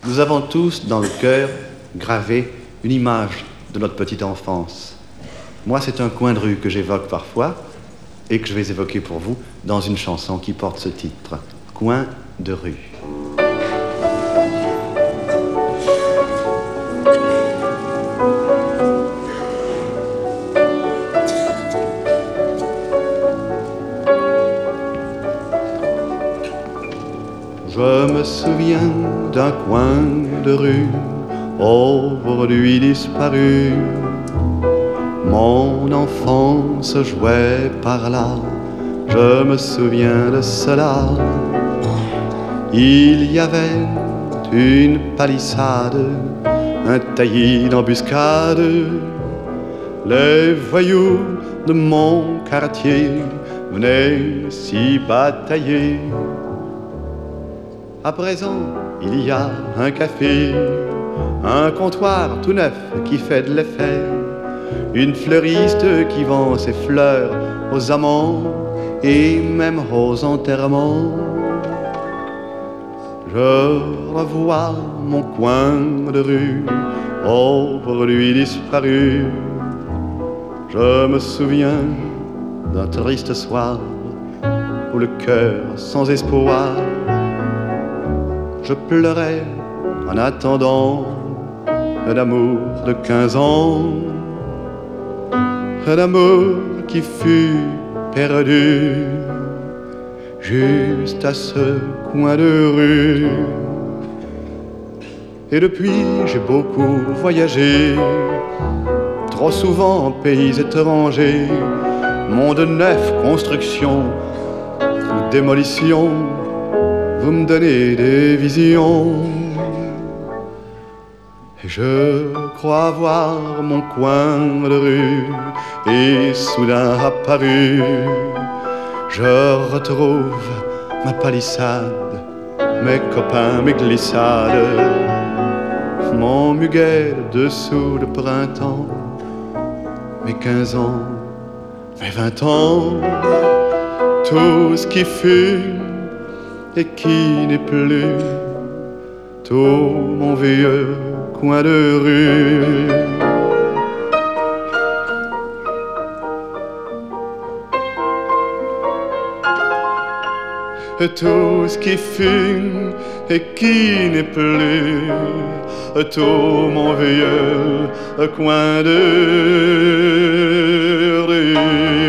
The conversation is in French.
Nous avons tous dans le cœur gravé une image de notre petite enfance. Moi, c'est un coin de rue que j'évoque parfois et que je vais évoquer pour vous dans une chanson qui porte ce titre, Coin de rue. Je me souviens d'un coin de rue, aujourd'hui disparu. Mon enfance jouait par là, je me souviens de cela. Il y avait une palissade, un taillis d'embuscade. Les voyous de mon quartier venaient s'y batailler. À présent, il y a un café, un comptoir tout neuf qui fait de l'effet, une fleuriste qui vend ses fleurs aux amants et même aux enterrements. Je revois mon coin de rue, aujourd'hui disparu. Je me souviens d'un triste soir où le cœur sans espoir, je pleurais en attendant un amour de 15 ans, un amour qui fut perdu juste à ce coin de rue. Et depuis j'ai beaucoup voyagé, trop souvent en pays étrangers, monde neuf, construction ou démolition. Vous me donnez des visions et je crois voir mon coin de rue et soudain apparu, je retrouve ma palissade, mes copains, mes glissades, mon muguet dessous le printemps, mes 15 ans, mes 20 ans, tout ce qui fut et qui n'est plus, tout mon vieux coin de rue. Tout ce qui fut et qui n'est plus, tout mon vieux coin de rue.